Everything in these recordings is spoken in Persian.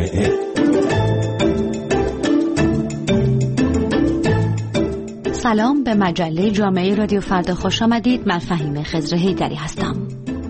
جامعه. سلام، به مجله جامعه رادیو فردا خوش آمدید. من فهیمه خضر حیدری هستم.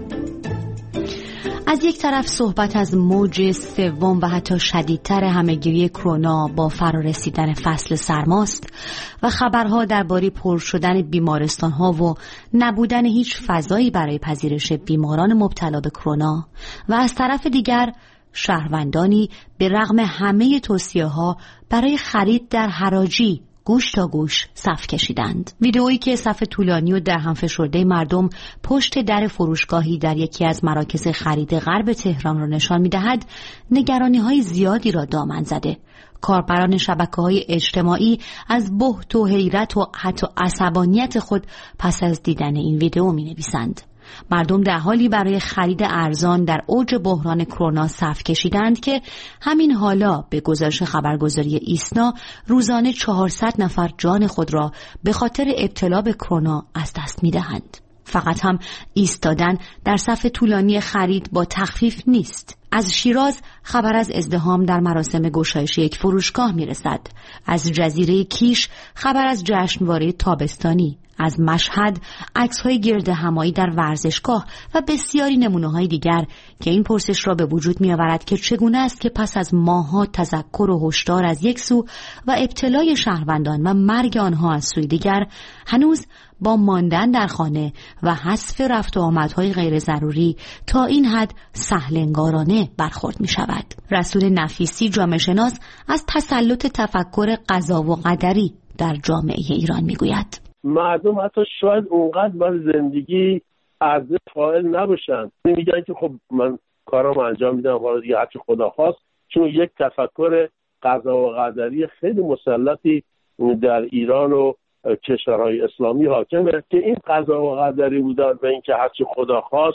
از یک طرف صحبت از موج سوم و حتی شدیدتر همه‌گیری کرونا با فرارسیدن فصل سرماست و خبرها درباره پر شدن بیمارستان‌ها و نبودن هیچ فضایی برای پذیرش بیماران مبتلا به کرونا، و از طرف دیگر شهروندانی به رغم همه توصیه‌ها برای خرید در حراجی گوش تا گوش صف کشیدند. ویدئویی که صف طولانی و درهم فشرده مردم پشت در فروشگاهی در یکی از مراکز خرید غرب تهران را نشان می‌دهد، نگرانی‌های زیادی را دامن زده. کاربران شبکه‌های اجتماعی از بهت و حیرت و حتی عصبانیت خود پس از دیدن این ویدئو می‌نویسند. مردم در حالی برای خرید ارزان در اوج بحران کرونا صف کشیدند که همین حالا به گزارش خبرگزاری ایسنا روزانه 400 نفر جان خود را به خاطر ابتلا به کرونا از دست می‌دهند. فقط هم ایستادن در صف طولانی خرید با تخفیف نیست. از شیراز خبر از ازدحام در مراسم گشایش یک فروشگاه میرسد. از جزیره کیش خبر از جشنواره تابستانی. از مشهد عکس‌های گرد همایی در ورزشگاه و بسیاری نمونه‌های دیگر که این پرسش را به وجود می‌آورد که چگونه است که پس از ماه‌ها تذکر و هشدار از یک سو و ابتلای شهروندان و مرگ آنها از سوی دیگر، هنوز با ماندن در خانه و حذف رفت و آمدهای غیر ضروری تا این حد سهل‌انگارانه برخورد می‌شود. رسول نفیسی جامعه شناس از تسلط تفکر قضا و قدری در جامعه ایران می‌گوید: مردم حتی شاید اونقدر برای زندگی ارزش قائل نباشن، میگن که خب من کارامو انجام میدم، حالا دیگه هرچی خدا خواست، چون یک تفکر قضا و قدری خیلی مسلطی در ایران و کشورهای اسلامی حاکمه که این قضا و قدری بودن و اینکه هرچی خدا خواست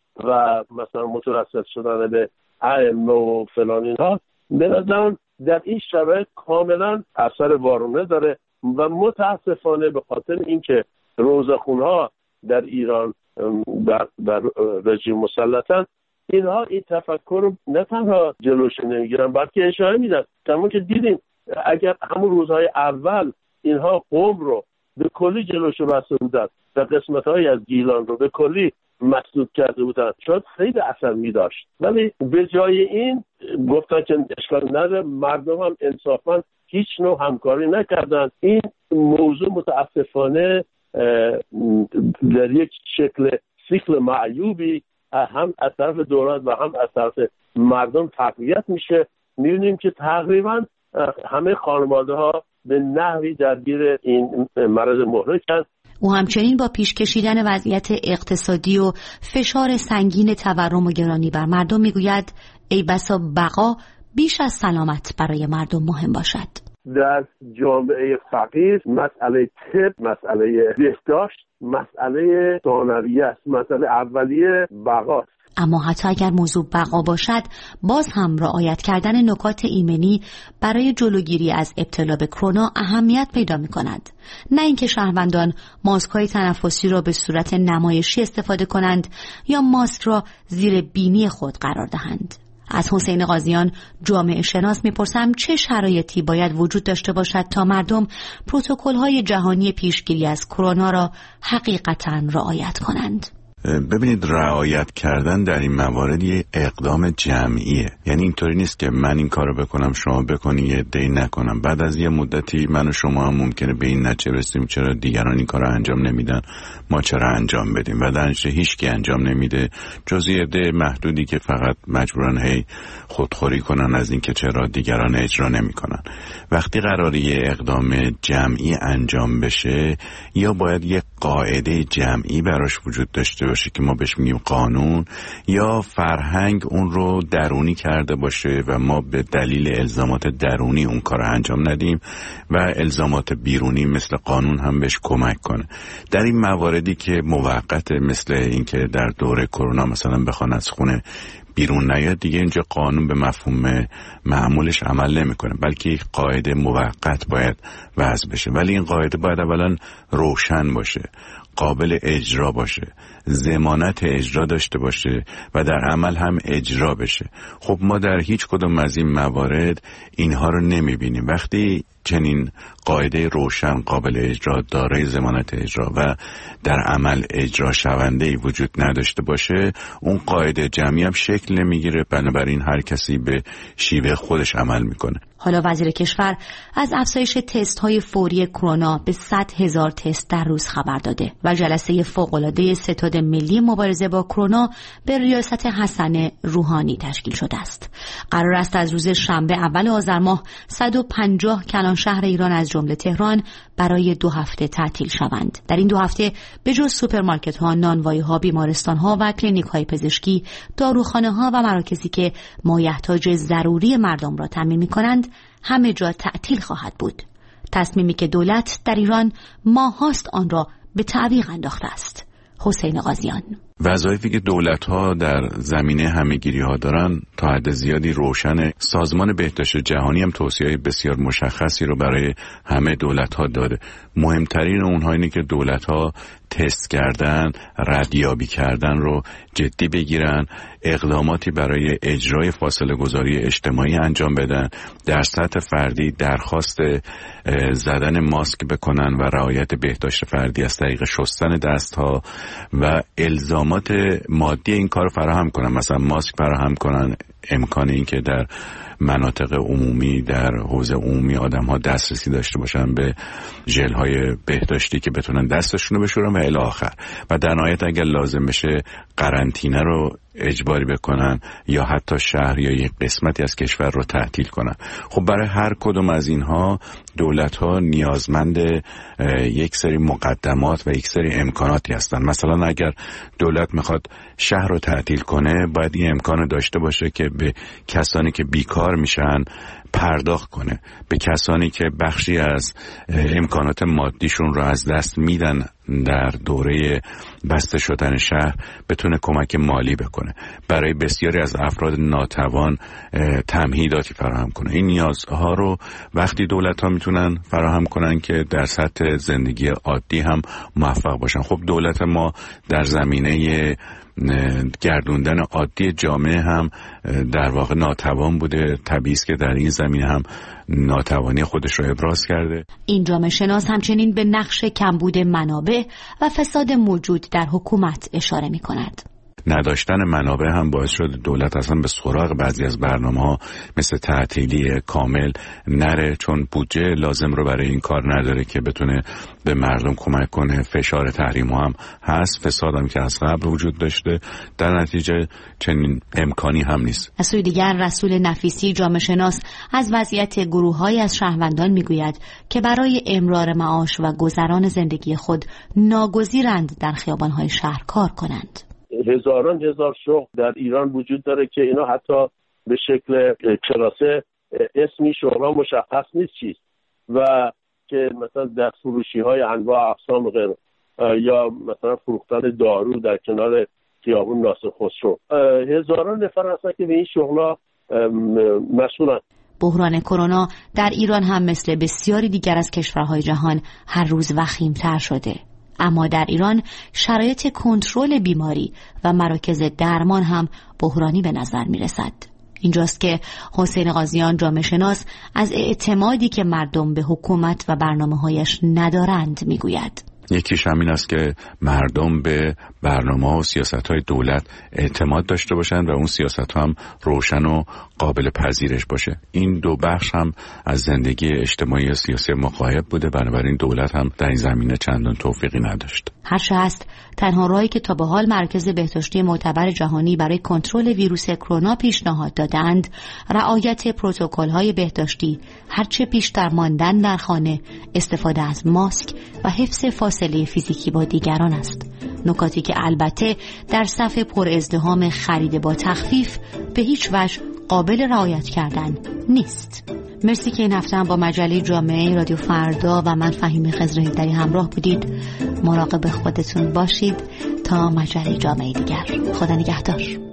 و مثلا مترصد شدن به ائمه و فلان اینها، به نظرم در این شرایط کاملا اثر وارونه داره و متاسفانه به خاطر اینکه روزخونها در ایران در رژیم مسلطن، اینها این تفکر رو نه تنها جلوش نمیگیرن بلکه اشاره میدن. همون که دیدیم اگر همون روزهای اول اینها قم رو به کلی جلوش بسته بودن و قسمت‌های از گیلان رو به کلی مسدود کرده بودن، شاید خیلی اثر می‌داشت. ولی به جای این گفتن که اشکال نداره، مردم هم انصافاً هیچ نوع همکاری نکردن. این موضوع متاسفانه در یک شکل سیکل معیوبی هم از طرف دولت و هم از طرف مردم تقویت میشه. می‌بینیم که تقریباً همه خانواده‌ها به نحوی درگیر این مرض محرکند. او همچنین با پیش کشیدن وضعیت اقتصادی و فشار سنگین تورم و گرانی بر مردم میگوید ای بسا بقا بیش از سلامت برای مردم مهم باشد. در جامعه فقیر مسئله طب، مسئله بهداشت، مسئله ثانویه است، مسئله اولیه بقاست. اما حتی اگر موضوع بقا باشد، باز هم رعایت کردن نکات ایمنی برای جلوگیری از ابتلا به کرونا اهمیت پیدا می کند. نه اینکه شهروندان ماسک‌های تنفسی را به صورت نمایشی استفاده کنند یا ماسک را زیر بینی خود قرار دهند. از حسین قاضیان جامعه شناس میپرسم چه شرایطی باید وجود داشته باشد تا مردم پروتکل‌های جهانی پیشگیری از کرونا را حقیقتاً رعایت کنند؟ ببینید، رعایت کردن در این موارد یه اقدام جمعیه. یعنی اینطوری نیست که من این کارو بکنم شما بکنی یه عده‌ای نکنم. بعد از یه مدتی من و شما هم ممکنه به این نتیجه برسیم چرا دیگران این کارو انجام نمیدن، ما چرا انجام بدیم، و در نتیجه هیچ کی انجام نمیده جز یه عده محدودی که فقط مجبورن هی خودخوری کنن از این که چرا دیگران اجرا نمیکنن. وقتی قراره یه اقدام جمعی انجام بشه، یا باید یه قاعده جمعی براش وجود داشته باشه که ما بهش میگیم قانون، یا فرهنگ اون رو درونی کرده باشه و ما به دلیل الزامات درونی اون کار انجام ندیم و الزامات بیرونی مثل قانون هم بهش کمک کنه. در این مواردی که موقت، مثل اینکه در دوره کرونا مثلا بخوان از خونه بیرون نیاد، دیگه اینجا قانون به مفهوم معمولش عمل نمیکنه، بلکه یک قاعده موقت باید وضع بشه. ولی این قاعده باید اولا روشن باشه. قابل اجرا باشه، ضمانت اجرا داشته باشه و در عمل هم اجرا بشه. خب ما در هیچ کدوم از این موارد اینها رو نمیبینیم. وقتی چنین قاعده روشن، قابل اجرا، دارای ضمانت اجرا و در عمل اجرا شونده وجود نداشته باشه، اون قاعده جمعی هم شکل نمیگیره، بنابراین هر کسی به شیوه خودش عمل میکنه. حالا وزیر کشور از افزایش تست های فوری کرونا به 100,000 تست در روز خبر داده و جلسه فوق‌العاده ستاد ملی مبارزه با کرونا به ریاست حسن روحانی تشکیل شده است. قرار است از روز شنبه اول آذر ماه 150 کلان شهر ایران از جمله تهران برای 2 هفته تعطیل شوند. در این 2 هفته به جز سوپرمارکت ها، نانوایی ها، بیمارستان ها و کلینیک های پزشکی، داروخانه ها و مراکزی که مایحتاج ضروری مردم را تامین می‌کنند همه جا تعطیل خواهد بود. تصمیمی که دولت در ایران ماهاست آن را به تعویق انداخته است. حسین قاضیان: وظایفی که دولت‌ها در زمینه همه‌گیری‌ها دارن تا حد زیادی روشنه. سازمان بهداشت جهانی هم توصیه‌های بسیار مشخصی رو برای همه دولت‌ها داده. مهمترین اونها اینه که دولت‌ها تست کردن، ردیابی کردن رو جدی بگیرن، اقداماتی برای اجرای فاصله گذاری اجتماعی انجام بدن، در سطح فردی درخواست زدن ماسک بکنن و رعایت بهداشت فردی از طریق شستن دست‌ها و الزامات مادی این کار فراهم کنن، مثلا ماسک فراهم کنن، امکان این که در مناطق عمومی، در حوزه عمومی آدم‌ها دسترسی داشته باشن به ژل‌های بهداشتی که بتونن دستشون رو بشورن و الی آخر. و در نهایت اگر لازم بشه قرنطینه رو اجباری بکنن یا حتی شهر یا یک قسمتی از کشور رو تعطیل کنن. خب برای هر کدوم از اینها دولت‌ها نیازمند یک سری مقدمات و یک سری امکاناتی هستن. مثلا اگر دولت میخواد شهر رو تعطیل کنه، باید این امکان داشته باشه که به کسانی که بیکار میشن پرداخت کنه، به کسانی که بخشی از امکانات مادیشون رو از دست میدن در دوره بسته شدن شهر بتونه کمک مالی بکنه، برای بسیاری از افراد ناتوان تمهیداتی فراهم کنه. این نیازها رو وقتی دولت‌ها میتونن فراهم کنن که در سطح زندگی عادی هم موفق باشن. خب دولت ما در زمینه گردوندن عادی جامعه هم در واقع ناتوان بوده، طبیعی است که در این زمینه هم ناتوانی خودش رو ابراز کرده. این جامعه شناس همچنین به نقش کمبود منابع و فساد موجود در حکومت اشاره می کند. نداشتن منابع هم باعث شده دولت اصلا به سراغ بعضی از برنامه‌ها مثل تعطیلی کامل نره، چون بودجه لازم رو برای این کار نداره که بتونه به مردم کمک کنه. فشار تحریم‌ها هم هست، فساد هم که از قبل وجود داشته، در نتیجه چنین امکانی هم نیست. از سوی دیگر رسول نفیسی جامعه شناس از وضعیت گروه‌های از شهروندان میگوید که برای امرار معاش و گذران زندگی خود ناگزیرند در خیابان‌های شهر کار کنند. هزاران هزار شغل در ایران وجود داره که اینا حتی به شکل کلاسه اسمی شغل‌ها مشخص نیست چیست و که مثلا دست فروشی های انواع اقسام غیر یا مثلا فروختن دارو در کنار خیابون ناصر خسرو، هزاران نفر هستن که به این شغل‌ها مسئولن. بحران کرونا در ایران هم مثل بسیاری دیگر از کشورهای جهان هر روز وخیم‌تر شده. اما در ایران شرایط کنترل بیماری و مراکز درمان هم بحرانی به نظر می رسد. اینجاست که حسین قاضیان جامعه شناس از اعتمادی که مردم به حکومت و برنامه‌هایش ندارند می گوید. یکیش همین است که مردم به برنامه و سیاست‌های دولت اعتماد داشته باشند و اون سیاست‌ها هم روشن و قابل پذیرش باشه. این دو بخش هم از زندگی اجتماعی و سیاسی مقایب بوده، بنابراین دولت هم در این زمینه چندان توفیقی نداشت. هرچه هست تنها راهی که تا به حال مراکز بهداشتی معتبر جهانی برای کنترل ویروس کرونا پیشنهاد دادند، رعایت پروتکل‌های بهداشتی، هرچه بیشتر ماندن در خانه، استفاده از ماسک و حفظ فاصله فیزیکی با دیگران است. نکاتی که البته در صف پر ازدحام خرید با تخفیف به هیچ وجه قابل رعایت کردن نیست. مرسی که این هفته هم با مجله جامعه رادیو فردا و من فهیم خضرهیدری همراه بودید. مراقب خودتون باشید تا مجله جامعه دیگر. خدا نگهدار.